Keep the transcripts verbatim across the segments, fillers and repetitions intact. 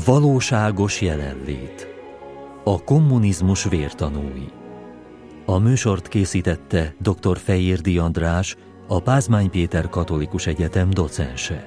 Valóságos jelenlét. A kommunizmus vértanúi. A műsort készítette dr. Fejérdi András, a Pázmány Péter Katolikus Egyetem docense.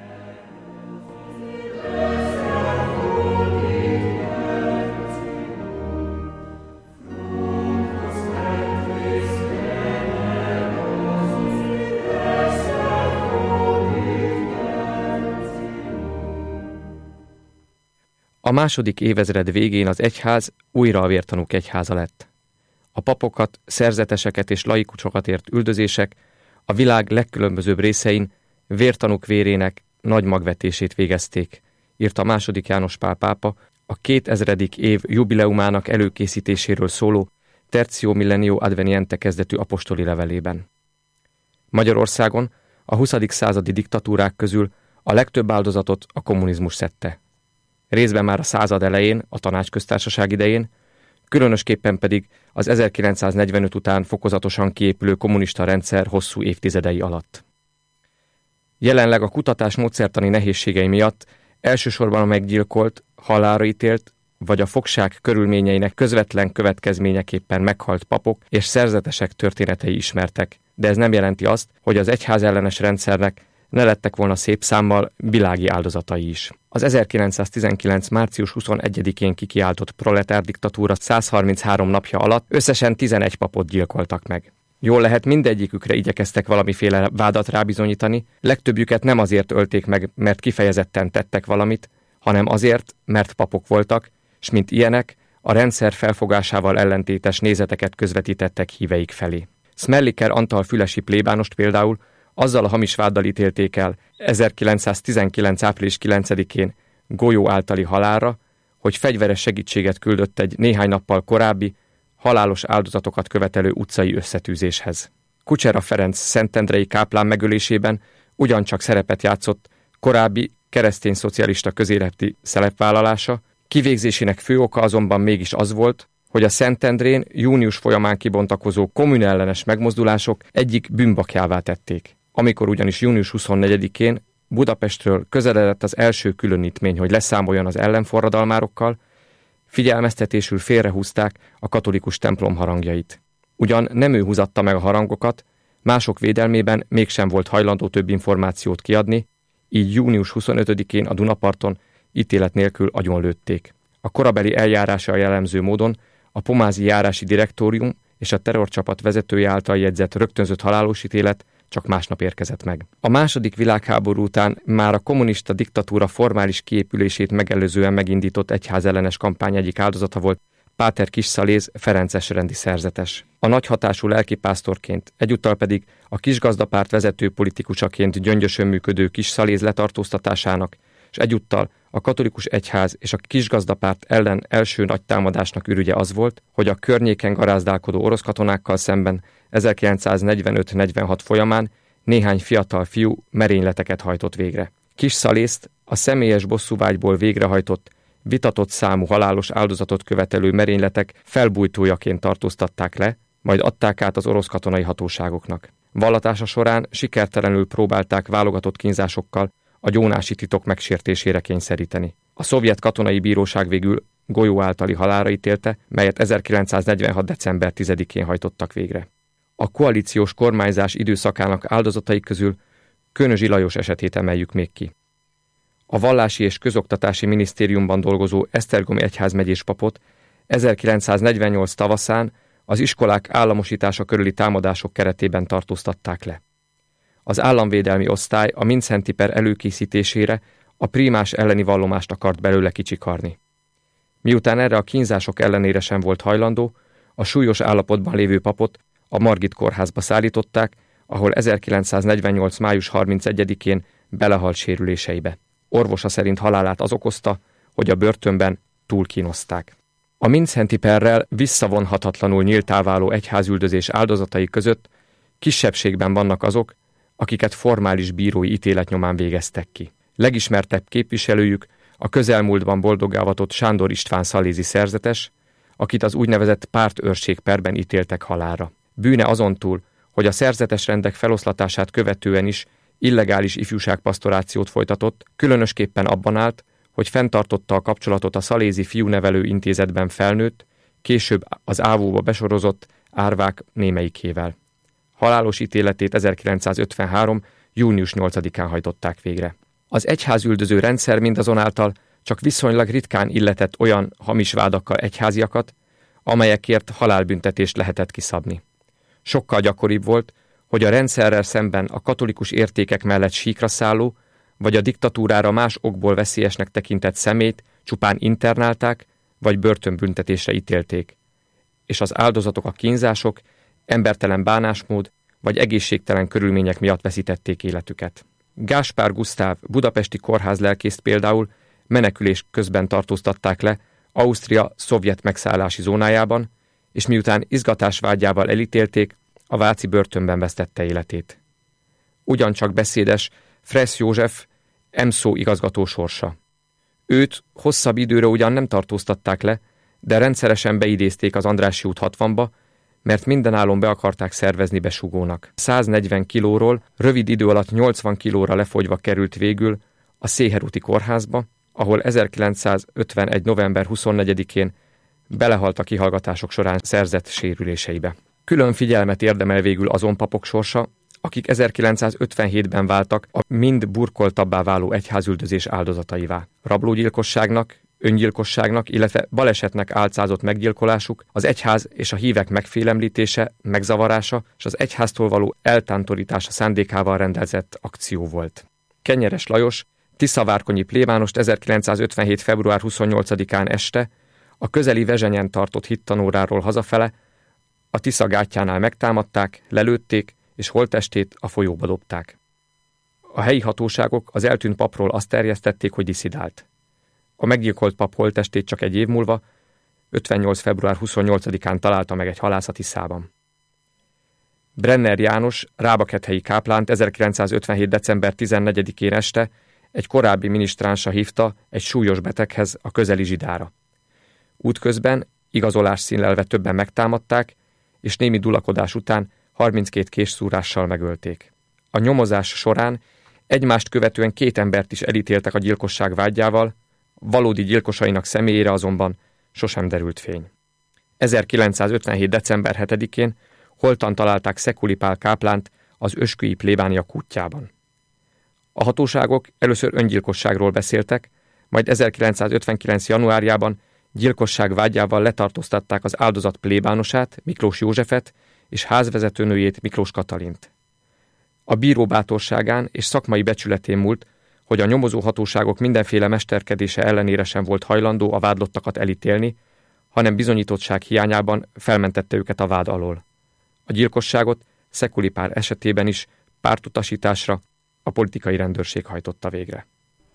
A második évezred végén az egyház újra a vértanúk egyháza lett. A papokat, szerzeteseket és laikusokat ért üldözések a világ legkülönbözőbb részein vértanúk vérének nagy magvetését végezték, írta második János Pál pápa a kétezredik év jubileumának előkészítéséről szóló Tertio Millennio Adveniente kezdetű apostoli levelében. Magyarországon a huszadik századi diktatúrák közül a legtöbb áldozatot a kommunizmus szedte. Részben már a század elején, a Tanácsköztársaság idején, különösképpen pedig az ezerkilencszáznegyvenöt után fokozatosan kiépülő kommunista rendszer hosszú évtizedei alatt. Jelenleg a kutatás módszertani nehézségei miatt elsősorban a meggyilkolt, halálra ítélt, vagy a fogság körülményeinek közvetlen következményeképpen meghalt papok és szerzetesek történetei ismertek, de ez nem jelenti azt, hogy az egyházellenes rendszernek ne lettek volna szép számmal világi áldozatai is. Az ezerkilencszáztizenkilenc. március huszonegyedikén kikiáltott proletár diktatúra százharminchárom napja alatt összesen tizenegy papot gyilkoltak meg. Jól lehet, mindegyikükre igyekeztek valamiféle vádat rábizonyítani, legtöbbjüket nem azért ölték meg, mert kifejezetten tettek valamit, hanem azért, mert papok voltak, s mint ilyenek, a rendszer felfogásával ellentétes nézeteket közvetítettek híveik felé. Smelliker Antal fülesi plébánost például azzal a hamis váddal ítélték el ezerkilencszáztizenkilenc. április kilencedikén golyó általi halálra, hogy fegyveres segítséget küldött egy néhány nappal korábbi, halálos áldozatokat követelő utcai összetűzéshez. Kucsera Ferenc szentendrei káplán megölésében ugyancsak szerepet játszott korábbi keresztény szocialista közéleti szerepvállalása, kivégzésének fő oka azonban mégis az volt, hogy a Szentendrén június folyamán kibontakozó kommunellenes megmozdulások egyik bűnbakjává tették. Amikor ugyanis június huszonnegyedikén Budapestről közeledett az első különítmény, hogy leszámoljon az ellenforradalmárokkal, figyelmeztetésül félrehúzták a katolikus templom harangjait. Ugyan nem ő húzatta meg a harangokat, mások védelmében mégsem volt hajlandó több információt kiadni, így június huszonötödikén a Dunaparton ítélet nélkül agyonlőtték. A korabeli eljárása jellemző módon a pomázi járási direktórium és a terrorcsapat vezetője által jegyzett rögtönzött halálos ítélet csak másnap érkezett meg. A második világháború után már a kommunista diktatúra formális kiépülését megelőzően megindított egyházellenes kampány egyik áldozata volt Páter Kisszaléz ferences rendi szerzetes. A nagyhatású lelkipásztorként, egyúttal pedig a kisgazdapárt vezető politikusaként gyöngyösön működő Kisszaléz letartóztatásának, és egyúttal a katolikus egyház és a kisgazdapárt ellen első nagy támadásnak ürügye az volt, hogy a környéken garázdálkodó orosz katonákkal szemben ezerkilencszáznegyvenöt negyvenhat folyamán néhány fiatal fiú merényleteket hajtott végre. Kisszalézt a személyes bosszúvágyból végrehajtott, vitatott számú halálos áldozatot követelő merényletek felbújtójaként tartóztatták le, majd adták át az orosz katonai hatóságoknak. Vallatása során sikertelenül próbálták válogatott kínzásokkal a gyónási titok megsértésére kényszeríteni. A szovjet katonai bíróság végül golyó általi halálra ítélte, melyet ezerkilencszáznegyvenhat. december tizedikén hajtottak végre. A koalíciós kormányzás időszakának áldozatai közül Könözsi Lajos esetét emeljük még ki. A vallási és közoktatási minisztériumban dolgozó esztergomi egyházmegyés papot ezerkilencszáznegyvennyolc tavaszán az iskolák államosítása körüli támadások keretében tartóztatták le. Az államvédelmi osztály a Mindszenty per előkészítésére a prímás elleni vallomást akart belőle kicsikarni. Miután erre a kínzások ellenére sem volt hajlandó, a súlyos állapotban lévő papot a Margit kórházba szállították, ahol ezerkilencszáznegyvennyolc. május harmincegyedikén belehalt sérüléseibe. Orvosa szerint halálát az okozta, hogy a börtönben túlkínozták. A Mindszenty perrel visszavonhatatlanul nyíltá váló egyházüldözés áldozatai között kisebbségben vannak azok, akiket formális bírói ítélet nyomán végeztek ki. Legismertebb képviselőjük a közelmúltban boldogávatott Sándor István szalézi szerzetes, akit az úgynevezett pártőrség perben ítéltek halálra. Bűne azon túl, hogy a szerzetes rendek feloszlatását követően is illegális ifjúságpasztorációt folytatott, különösképpen abban állt, hogy fenntartotta a kapcsolatot a Szalézi Fiúnevelő Intézetben felnőtt, később az ávóba besorozott árvák némelyikével. Halálos ítéletét ezerkilencszázötvenhárom. június nyolcadikán hajtották végre. Az egyházüldöző rendszer mindazonáltal csak viszonylag ritkán illetett olyan hamis vádakkal egyháziakat, amelyekért halálbüntetést lehetett kiszabni. Sokkal gyakoribb volt, hogy a rendszerrel szemben a katolikus értékek mellett síkra szálló, vagy a diktatúrára más okból veszélyesnek tekintett személyt csupán internálták, vagy börtönbüntetésre ítélték, és az áldozatok a kínzások, embertelen bánásmód, vagy egészségtelen körülmények miatt veszítették életüket. Gáspár Gusztáv budapesti kórházlelkészt például menekülés közben tartóztatták le Ausztria szovjet megszállási zónájában, és miután izgatás vágyával elítélték, a váci börtönben vesztette életét. Ugyancsak beszédes Fresz József EMSZO igazgató sorsa. Őt hosszabb időre ugyan nem tartóztatták le, de rendszeresen beidézték az Andrássy út hatvanba, mert mindenállon be akarták szervezni besugónak. száznegyven kilóról rövid idő alatt nyolcvan kilóra lefogyva került végül a Széherúti kórházba, ahol ezerkilencszázötvenegy. november huszonnegyedikén belehalt a kihallgatások során szerzett sérüléseibe. Külön figyelmet érdemel végül azon papok sorsa, akik ezerkilencszázötvenhétben váltak a mind burkoltabbá váló egyházüldözés áldozataivá. Rablógyilkosságnak, öngyilkosságnak, illetve balesetnek álcázott meggyilkolásuk, az egyház és a hívek megfélemlítése, megzavarása és az egyháztól való eltántorítása szándékával rendezett akció volt. Kenyeres Lajos, tiszavárkonyi plébánost ezerkilencszázötvenhét. február huszonnyolcadikán este a közeli Vezsenyen tartott hittanóráról hazafele a Tisza gátjánál megtámadták, lelőtték, és holttestét a folyóba dobták. A helyi hatóságok az eltűnt papról azt terjesztették, hogy disszidált. A meggyilkolt pap holttestét csak egy év múlva, ötvennyolc. február huszonnyolcadikán találta meg egy halász a Tiszában. Brenner János, rábakethelyi káplánt ezerkilencszázötvenhét. december tizennegyedikén este egy korábbi minisztránsa hívta egy súlyos beteghez a közeli zsidára. Útközben igazolás színlelve többen megtámadták, és némi dulakodás után harminckét késszúrással megölték. A nyomozás során egymást követően két embert is elítéltek a gyilkosság vádjával, valódi gyilkosainak személyére azonban sosem derült fény. ezerkilencszázötvenhét. december hetedikén holtan találták Szekuli Pál káplánt az ösküi plébánia kútjában. A hatóságok először öngyilkosságról beszéltek, majd ezerkilencszázötvenkilenc. januárjában gyilkosság vádjával letartóztatták az áldozat plébánosát, Miklós Józsefet, és házvezetőnőjét, Miklós Katalint. A bíró bátorságán és szakmai becsületén múlt, hogy a nyomozó hatóságok mindenféle mesterkedése ellenére sem volt hajlandó a vádlottakat elítélni, hanem bizonyítottság hiányában felmentette őket a vád alól. A gyilkosságot Szekuli Pál esetében is pártutasításra a politikai rendőrség hajtotta végre.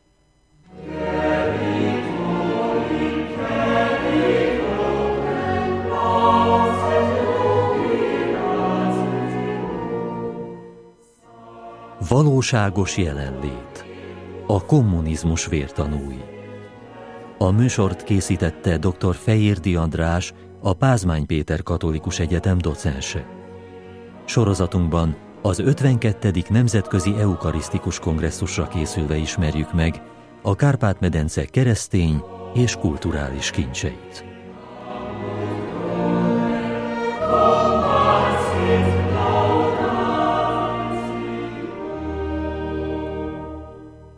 Valóságos jelenlét. A kommunizmus vértanúi. A műsort készítette dr. Fejérdi András, a Pázmány Péter Katolikus Egyetem docense. Sorozatunkban az ötvenkettedik Nemzetközi Eukarisztikus Kongresszusra készülve ismerjük meg a Kárpát-medence keresztény és kulturális kincseit.